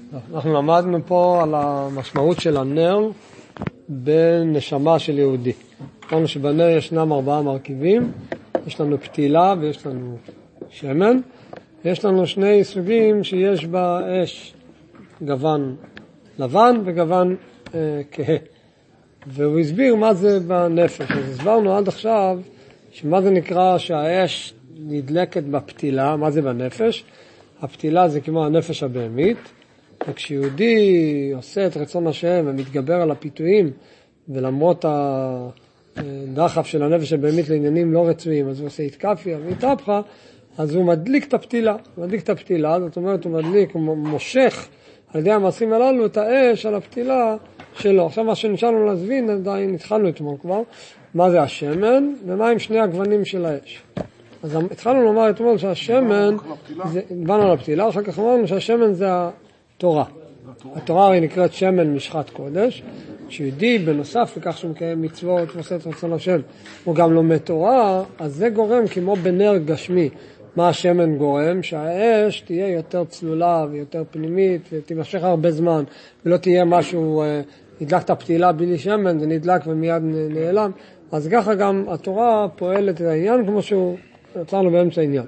אנחנו למדנו פה על המשמעות של הנר בנשמה של יהודי. אמרנו שבנר ישנם 4 מרכיבים, יש לנו פתילה ויש לנו שמן, ויש לנו 2 סוגים שיש בה אש, גוון לבן וגוון כהה. והוא הסביר מה זה בנפש. אז הסברנו עד עכשיו שמה זה נקרא שהאש נדלקת בפתילה, מה זה בנפש? הפתילה זה כמו הנפש הבהמית, וכשיהודי עושה את רצון השם ומתגבר על הפיתויים, ולמרות הדחף של הנפש הבהמית לעניינים לא רצויים, אז הוא עושה התקפיה והתהפכה, אז הוא מדליק את הפתילה. הוא מדליק את הפתילה, זאת אומרת הוא מדליק, הוא מושך על ידי המעשים הללו את האש על הפתילה שלו. עכשיו מה שנשאר לנו להבין, עדיין התחלנו אתמול כבר, מה זה השמן ומה עם 2 הגוונים של האש. אז התחלנו לומר אתמול שהשמן, באנו על הפתילה, אחר כך אמרנו שהשמן זה התורה. התורה הרי נקראת שמן משחת קודש, שיהודי בנוסף לכך שהוא מקיים מצוות ועושה את רצון השם, הוא גם לומד תורה, אז זה גורם כמו בנר גשמי. מה השמן גורם? שהאש תהיה יותר צלולה ויותר פנימית, ותימשך הרבה זמן, ולא תהיה משהו, נדלק את הפתילה בלי שמן, זה נדלק ומיד נעלם. אז ככה גם התורה פועלת את העניין כמו שהוא יצרנו באמצע העניין.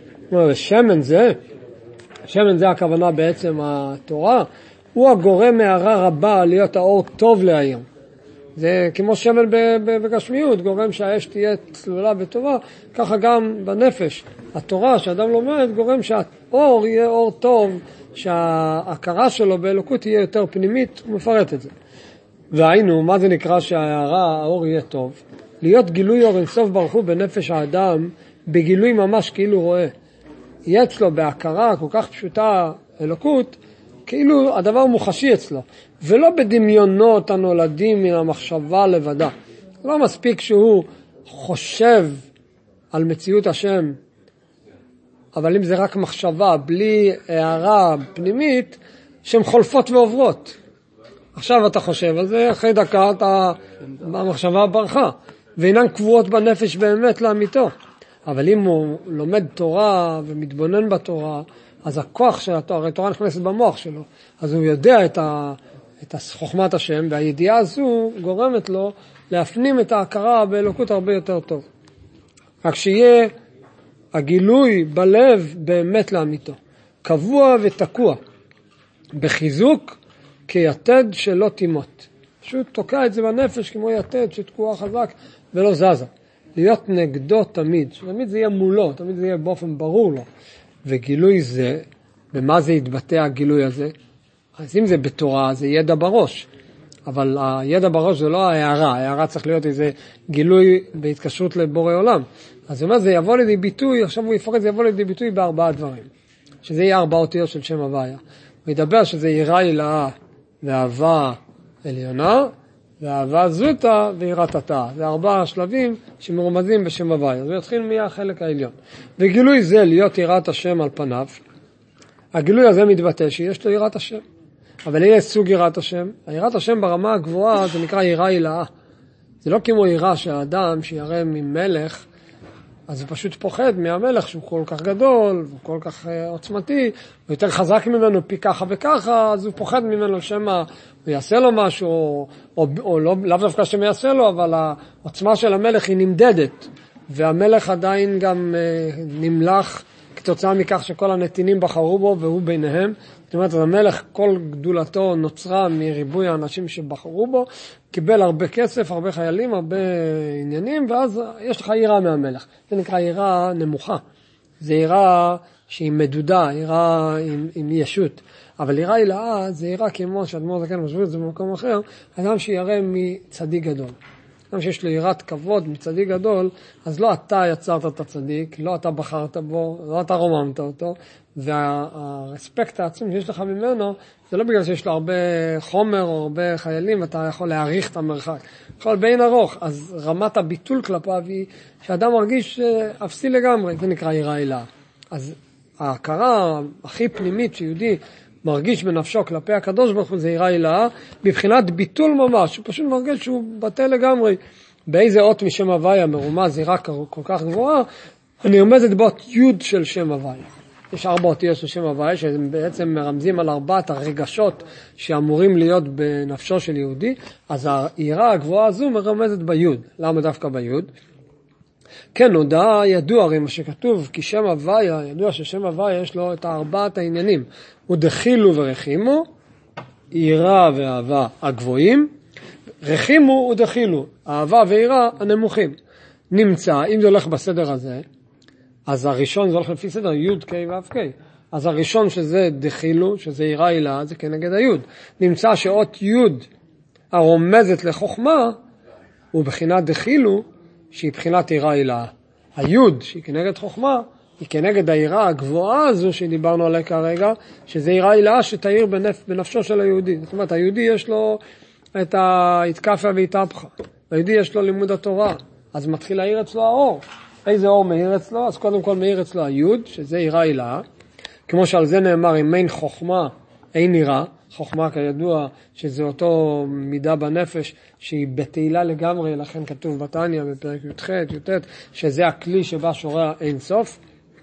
שמן זה הכוונה בעצם התורה, הוא הגורם מהרה רבה להיות האור טוב להעיר. זה כמו שמן בגשמיות, גורם שהאש תהיה צלולה וטובה, ככה גם בנפש. התורה שאדם לומד גורם שהאור יהיה אור טוב, שההכרה שלו באלוקות תהיה יותר פנימית, הוא מפרט את זה. והיינו, מה זה נקרא שהאור יהיה טוב? להיות גילוי אור אינסוף ברוך הוא בנפש האדם, בגילוי ממש כאילו רואה. יהיה אצלו בהכרה כל כך פשוטה אלוקות, כאילו הדבר מוחשי אצלו, ולא בדמיונות הנולדים מן המחשבה לבדה. לא מספיק שהוא חושב על מציאות השם, אבל אם זה רק מחשבה, בלי הערה פנימית, שהן חולפות ועוברות. עכשיו אתה חושב על זה, אחרי דקה המחשבה ברחה, ואינן קבועות בנפש באמת לאמיתו. אבל אם הוא לומד תורה ומתבונן בתורה, אז הכוח של התורה, התורה נכנסת במוח שלו, אז הוא יודע את חוכמת השם, והידיעה הזו גורמת לו להפנים את ההכרה באלוקות הרבה יותר טוב. רק שיהיה הגילוי בלב באמת לאמיתו, קבוע ותקוע, בחיזוק כיתד שלא תימות. פשוט תוקע את זה בנפש כמו יתד שתקוע חזק ולא זזה. להיות נגדו תמיד, שתמיד זה יהיה מולו, תמיד זה יהיה באופן ברור לו. וגילוי זה, במה זה יתבטא הגילוי הזה? אז אם זה בתורה, זה ידע בראש. אבל הידע בראש זה לא ההערה, ההערה צריך להיות איזה גילוי בהתקשרות לבורא עולם. אז זאת אומרת, זה יבוא לידי ביטוי, עכשיו הוא יפרט, זה יבוא לידי ביטוי ב4 דברים. שזה יהיה 4 אותיות של שם הוויה. הוא ידבר שזה יראה הילאה ואהבה עליונה, ואהבה זוטה ויראת התא. זה 4 שלבים שמרומזים בשם הוויה. זה יתחיל מהחלק העליון. וגילוי זה להיות יראת השם על פניו. הגילוי הזה מתבטא שיש לו יראת השם. אבל הנה סוג יראת השם. היראת השם ברמה הגבוהה זה נקרא יראה הילאה. זה לא כמו יראה שהאדם שירא ממלך, אז הוא פשוט פוחד מהמלך שהוא כל כך גדול, הוא כל כך עוצמתי, הוא יותר חזק ממנו פי ככה וככה, אז הוא פוחד ממנו שמה הוא יעשה לו משהו, או לא, לאו דווקא שמה יעשה לו, אבל העוצמה של המלך היא נמדדת, והמלך עדיין גם נמלך כתוצאה מכך שכל הנתינים בחרו בו והוא ביניהם. זאת אומרת, המלך כל גדולתו נוצרה מריבוי האנשים שבחרו בו, קיבל הרבה כסף, הרבה חיילים, הרבה עניינים, ואז יש לך יראה מהמלך. זה נקרא יראה נמוכה. זה יראה שהיא מדודה, יראה עם ישות. אבל יראה הילאה זה יראה כמו שאדמו"ר זקן משווה את זה במקום אחר, אדם שיראה מצדיק גדול. אדם שיש לו יראת כבוד מצדיק גדול, אז לא אתה יצרת את הצדיק, לא אתה בחרת בו, לא אתה רוממת אותו, והרספקט העצום שיש לך ממנו, זה לא בגלל שיש לו הרבה חומר או הרבה חיילים, ואתה יכול להעריך את המרחק. יכול בין ארוך, אז רמת הביטול כלפיו היא שאדם מרגיש אפסי לגמרי, זה נקרא יראה הילאה. אז ההכרה הכי פנימית שיהודי מרגיש בנפשו כלפי הקדוש ברוך הוא זה יראה הילאה, מבחינת ביטול ממש, הוא פשוט מרגיש שהוא בטל לגמרי. באיזה אות משם הוויה מרומז יראה כל כך גבוהה, אני עומדת באות יוד של שם הוויה. יש 4 אותיות של שם הוויה, שהם בעצם מרמזים על 4 הרגשות שאמורים להיות בנפשו של יהודי, אז העירה הגבוהה הזו מרמזת ביוד. למה דווקא ביוד? כן, נודע ידוע, הרי מה שכתוב, כי שם הוויה, ידוע ששם הוויה יש לו את 4 העניינים. הוא דחילו ורחימו, עירה ואהבה הגבוהים, רחימו ודחילו, אהבה ועירה הנמוכים. נמצא, אם זה הולך בסדר הזה, אז הראשון זה הולך לפי סדר י' ק' ו' ק'. אז הראשון שזה דחילו, שזה עירה עילה, זה כנגד היוד. נמצא שאות י' הרומזת לחוכמה, הוא בחינת דחילו, שהיא בחינת עירה עילה. היוד, שהיא כנגד חוכמה, היא כנגד העירה הגבוהה הזו שדיברנו עליה כרגע, שזה עירה עילה שתאיר בנפשו של היהודי. זאת אומרת, היהודי יש לו את ההתקפה והתהפכה. היהודי יש לו לימוד התורה, אז מתחיל להאיר אצלו האור. איזה אור מאיר אצלו? אז קודם כל מאיר אצלו היוד, שזה עירה עילה. כמו שעל זה נאמר, אם אין חוכמה, אין עירה. חוכמה כידוע שזה אותו מידה בנפש שהיא בתהילה לגמרי, לכן כתוב בתניא בפרק י"ח, י"ט, שזה הכלי שבה שורע אין סוף.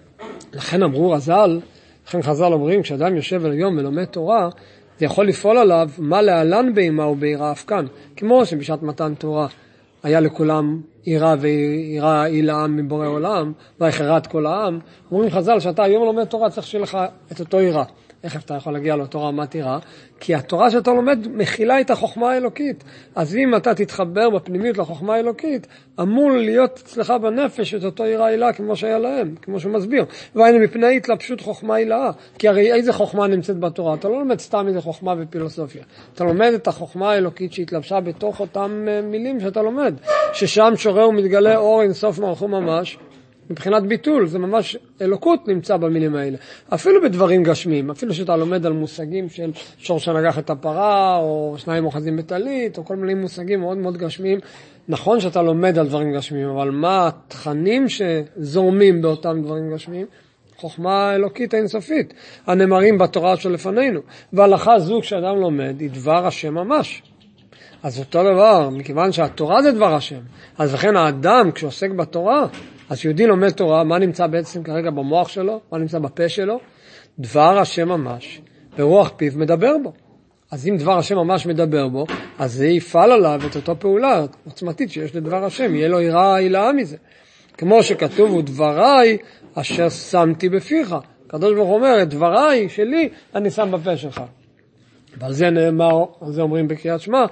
לכן אמרו לכן חז"ל אומרים, כשאדם יושב על יום ולומד תורה, זה יכול לפעול עליו מה להלן באימה וביראה אף כאן. כמו שבשעת מתן תורה היה לכולם עירה ועירה עילה מבורא עולם, והחרת כל העם. אומרים חז"ל שאתה היום לומד תורה צריך שיהיה לך את אותו עירה. איך אתה יכול להגיע לאותו רמת עירה? כי התורה שאתה לומד מכילה את החוכמה האלוקית. אז אם אתה תתחבר בפנימיות לחוכמה האלוקית, אמור להיות אצלך בנפש את אותו עירה עילה כמו שהיה להם, כמו שהוא מסביר. והיינו מפני התלבשות חוכמה עילאה. כי הרי איזה חוכמה נמצאת בתורה? אתה לא לומד סתם איזה חוכמה ופילוסופיה. אתה לומד את החוכמה האלוקית שהתלבשה בתוך אותם מילים שאתה לומד. ששם שורה ומתגלה אור אינסוף מלכות ממש. מבחינת ביטול, זה ממש אלוקות נמצא במילים האלה. אפילו בדברים גשמיים, אפילו שאתה לומד על מושגים של שור שנגח את הפרה, או 2 אוחזים בטלית, או כל מיני מושגים מאוד מאוד גשמיים. נכון שאתה לומד על דברים גשמיים, אבל מה התכנים שזורמים באותם דברים גשמיים? חוכמה אלוקית אינסופית, הנאמרים בתורה שלפנינו. והלכה זו כשאדם לומד, היא דבר השם ממש. אז אותו דבר, מכיוון שהתורה זה דבר השם, אז לכן האדם כשעוסק בתורה, אז יהודי לומד תורה, מה נמצא בעצם כרגע במוח שלו? מה נמצא בפה שלו? דבר השם ממש, ברוח פיו מדבר בו. אז אם דבר השם ממש מדבר בו, אז זה יפעל עליו את אותו פעולה עוצמתית שיש לדבר השם, יהיה לו עירה עילאה מזה. כמו שכתוב, ודבריי אשר שמתי בפיך. הקדוש ברוך הוא אומר, את דבריי שלי אני שם בפה שלך. ועל זה נאמר, על זה אומרים בקריאת שמע,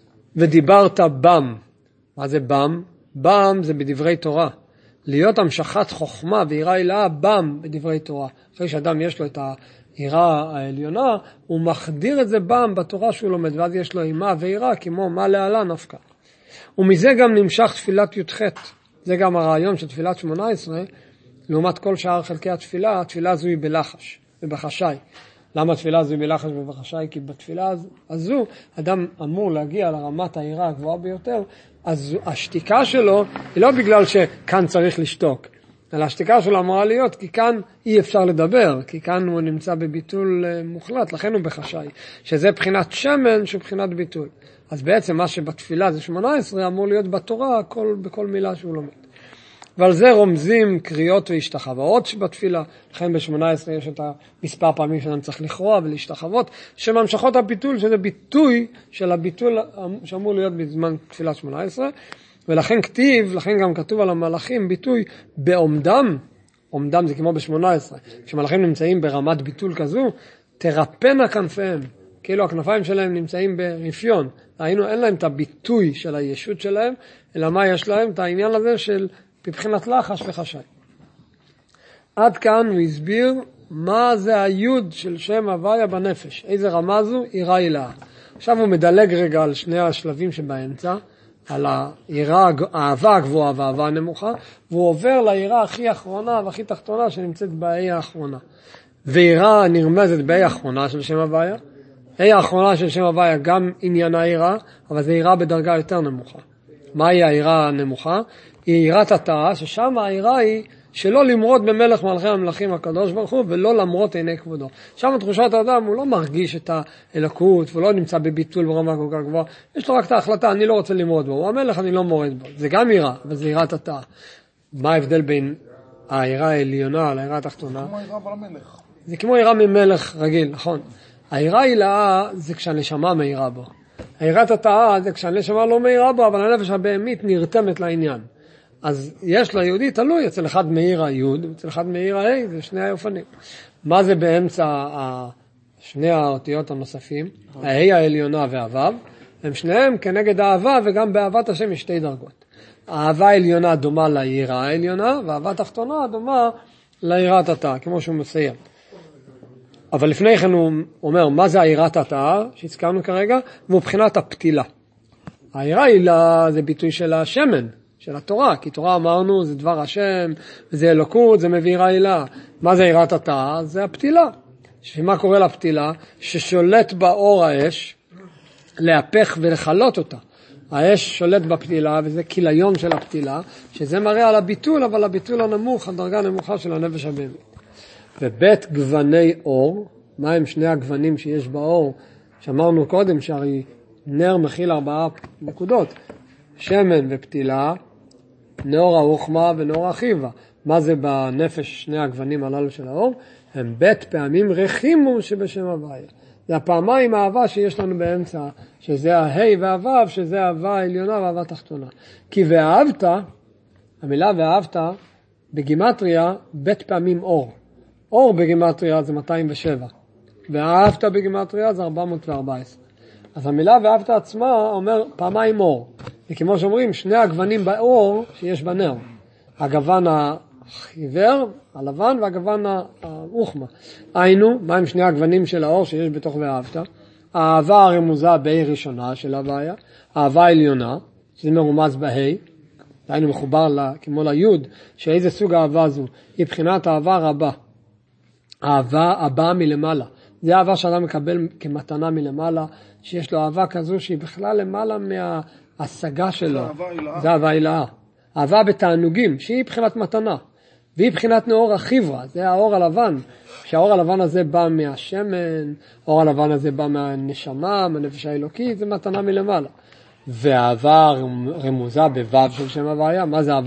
ודיברת בם. מה זה בם? בם זה בדברי תורה. להיות המשכת חוכמה ועירה עילאה בם בדברי תורה. אחרי שאדם יש לו את העירה העליונה, הוא מחדיר את זה בם בתורה שהוא לומד, ואז יש לו אימה ועירה כמו מה להלן נפקא. ומזה גם נמשך תפילת י"ח. זה גם הרעיון של תפילת 18, לעומת כל שאר חלקי התפילה, התפילה הזו היא בלחש ובחשאי. למה התפילה הזו היא בלחש ובחשאי? כי בתפילה הזו אדם אמור להגיע לרמת העירה הגבוהה ביותר, אז השתיקה שלו היא לא בגלל שכאן צריך לשתוק, אלא השתיקה שלו אמורה להיות כי כאן אי אפשר לדבר, כי כאן הוא נמצא בביטול מוחלט, לכן הוא בחשאי, שזה בחינת שמן שהוא בחינת ביטול. אז בעצם מה שבתפילה זה 18 אמור להיות בתורה בכל מילה שהוא לומד. ועל זה רומזים קריאות והשתחוות שבתפילה, לכן ב-18 יש את המספר פעמים שאדם צריך לכרוע ולהשתחוות, שממשכות הביטול, שזה ביטוי של הביטול שאמור להיות בזמן תפילת 18, ולכן כתיב, לכן גם כתוב על המלאכים ביטוי בעומדם, עומדם זה כמו ב-18, כשמלאכים נמצאים ברמת ביטול כזו, תרפנה כנפיהם, כאילו הכנפיים שלהם נמצאים ברפיון, ראינו אין להם את הביטוי של הישות שלהם, אלא מה יש להם? את העניין הזה של מבחינת לחש וחשאי. עד כאן הוא הסביר מה זה היוד של שם הוויה בנפש. איזה רמה זו? עירה עילאה. עכשיו הוא מדלג רגע על שני השלבים שבאמצע, על האהבה הגבוהה והאהבה הנמוכה, והוא עובר לעירה הכי אחרונה והכי תחתונה שנמצאת באי האחרונה. ועירה נרמזת באי האחרונה של שם הוויה. האי האחרונה של שם הוויה גם עניין העירה, אבל זה עירה בדרגה יותר נמוכה. מהי העירה הנמוכה? היא עירת התאה, ששם העירה היא שלא למרוד במלך מלכי המלכים הקדוש ברוך הוא, ולא למרות עיני כבודו. שם תחושת האדם הוא לא מרגיש את האלוקות, והוא לא נמצא בביטול ברמה כל כך גבוהה. יש לו רק את ההחלטה, אני לא רוצה למרוד בו. הוא המלך, אני לא מורד בו. זה גם עירה, אבל זה עירת התאה. מה ההבדל בין העירה העליונה על העירה התחתונה. כמו עירה במלך. זה כמו עירה ממלך רגיל, נכון. העירה העילאה זה כשהנשמה מאירה בו. העירת התאה זה כשהנשמה לא מאירה בו, אבל הנפש הבהמית נרתמת לעניין. אז יש ליהודי תלוי, אצל אחד מאיר היוד, אצל אחד מאיר ההי, זה שני האופנים. מה זה באמצע שני האותיות הנוספים? ההי העליונה והוו, הם שניהם כנגד האהבה, וגם באהבת השם יש שתי דרגות. האהבה העליונה דומה לעירה העליונה, והאהבה התחתונה דומה לעירת התאה, כמו שהוא מסיים. אבל לפני כן הוא אומר, מה זה העירת התאה, שהזכרנו כרגע, מבחינת הפתילה. העירה העילה זה ביטוי של השמן, של התורה, כי תורה אמרנו זה דבר השם, זה אלוקות, זה מביא עירה עילה. מה זה עירת התאה? זה הפתילה. שמה קורה לפתילה? ששולט באור האש, להפך ולחלות אותה. האש שולט בפתילה, וזה כיליון של הפתילה, שזה מראה על הביטול, אבל הביטול הנמוך, הדרגה הנמוכה של הנפש הבהמית. ובית גווני אור, מה הם שני הגוונים שיש באור, שאמרנו קודם שהרי נר מכיל 4 נקודות, שמן ופתילה, נאור החוכמה ונאור החיבה. מה זה בנפש שני הגוונים הללו של האור? הם בית פעמים רחימו שבשם הוויה. זה הפעמיים האהבה שיש לנו באמצע, שזה ההי והוו, שזה האהבה העליונה והאהבה התחתונה. כי ואהבת, המילה ואהבת, בגימטריה, בית פעמים אור. אור בגימטריה זה 207, ואהבת בגימטריה זה 414. אז המילה ואהבת עצמה אומר פעמיים אור. וכמו שאומרים, שני הגוונים באור שיש בנר. הגוון החיוור, הלבן, והגוון הרוחמה. היינו, מה הם שני הגוונים של האור שיש בתוך ואהבת? האהבה הרמוזה בהי ראשונה של הוויה, האהבה העליונה, שזה מרומז בהי, היינו מחובר כמו ליוד, שאיזה סוג אהבה זו? היא בחינת אהבה רבה. אהבה הבאה מלמעלה. זה אהבה שאדם מקבל כמתנה מלמעלה, שיש לו אהבה כזו שהיא בכלל למעלה מההשגה שלו. זה אהבה הילאה. אהבה בתענוגים, שהיא בחינת מתנה. והיא בחינת נאור החיברה, זה האור הלבן. כשהאור הלבן הזה בא מהשמן, האור הלבן הזה בא מהנשמה, מהנפש האלוקית, זה מתנה מלמעלה. והאהבה רמוזה בוו של שם הוויה.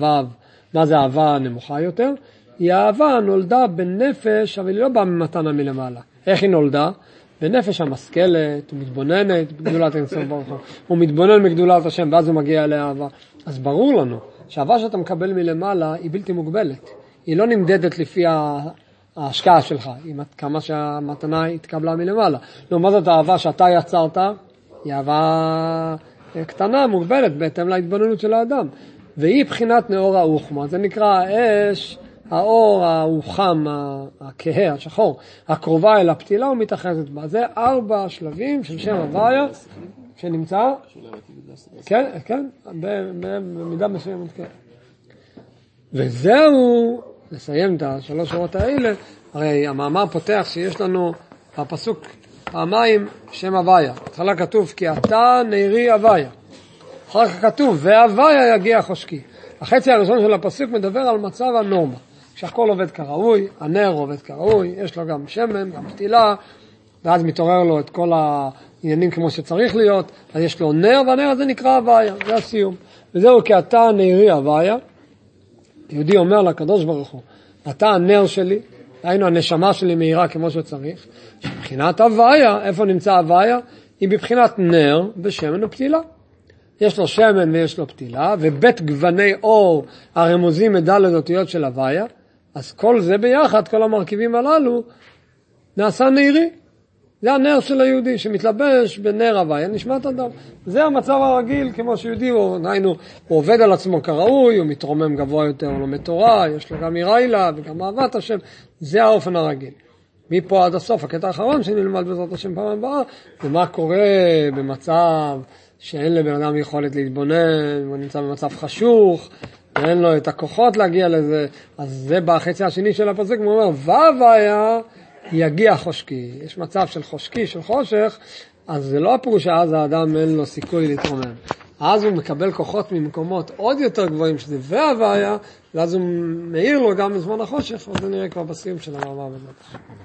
מה זה אהבה נמוכה יותר? היא אהבה נולדה בנפש, אבל היא לא באה ממתנה מלמעלה. איך היא נולדה? בנפש המשכלת, מתבוננת בגדולת אינסוף ברוך הוא. הוא מתבונן בגדולת השם, ואז הוא מגיע לאהבה. אז ברור לנו שהאהבה שאתה מקבל מלמעלה היא בלתי מוגבלת. היא לא נמדדת לפי ההשקעה שלך, כמה שהמתנה התקבלה מלמעלה. לעומת זאת האהבה שאתה יצרת, היא אהבה קטנה, מוגבלת, בהתאם להתבוננות של האדם. והיא בחינת נאור החוכמה. זה נקרא האש, האור החם, הכהה, השחור, הקרובה אל הפתילה ומתאחזת בה. זה 4 שלבים של שם הוויה שנמצא, כן, במידה מסוימת, כן. וזהו, לסיים את 3 שורות האלה, הרי המאמר פותח שיש לנו בפסוק פעמיים שם הוויה. התחלה כתוב כי אתה נערי הוויה. אחר כך כתוב והוויה יגיע חושקי. החצי הראשון של הפסוק מדבר על מצב הנורמה. כשהכל עובד כראוי, הנר עובד כראוי, יש לו גם שמן, גם פתילה, ואז מתעורר לו את כל העניינים כמו שצריך להיות, אז יש לו נר, והנר הזה נקרא הוויה, זה הסיום. וזהו כי אתה נערי הוויה, יהודי אומר לקדוש ברוך הוא, אתה הנר שלי, היינו הנשמה שלי מהירה כמו שצריך, שבחינת הוויה, איפה נמצא הוויה? היא בבחינת נר בשמן ופתילה. יש לו שמן ויש לו פתילה, ובית גווני אור הרמוזים מדלת אותיות של הוויה, אז כל זה ביחד, כל המרכיבים הללו, נעשה נערי. זה הנר של היהודי שמתלבש בנר הוויה, נשמת אדם. זה המצב הרגיל, כמו שיהודי, הוא עובד על עצמו כראוי, הוא מתרומם גבוה יותר, הוא לומד תורה, יש לו גם יראה אליו וגם אהבת השם, זה האופן הרגיל. מפה עד הסוף, הקטע האחרון שנלמד בעזרת השם פעם הבאה, זה מה קורה במצב שאין לבן אדם יכולת להתבונן, הוא נמצא במצב חשוך, ואין לו את הכוחות להגיע לזה, אז זה בחצי השני של הפסוק, הוא אומר, והוויה יגיע חושקי. יש מצב של חושקי, של חושך, אז זה לא הפירוש שאז האדם אין לו סיכוי להתרומם. אז הוא מקבל כוחות ממקומות עוד יותר גבוהים, שזה והוויה, ואז הוא מאיר לו גם בזמן החושך, וזה נראה כבר בסיום של המאמר בזה.